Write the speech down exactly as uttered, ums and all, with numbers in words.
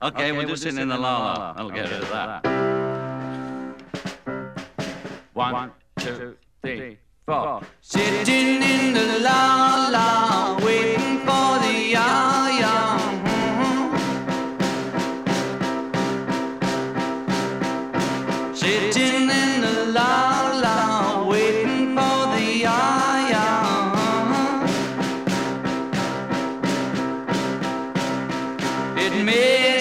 Okay, we'll just sit in the la-la. That'll get rid of that. One, two, three, four. Sitting in the la-la, waiting for the ya-ya. Sitting in the la-la, waiting for the ya-ya. It may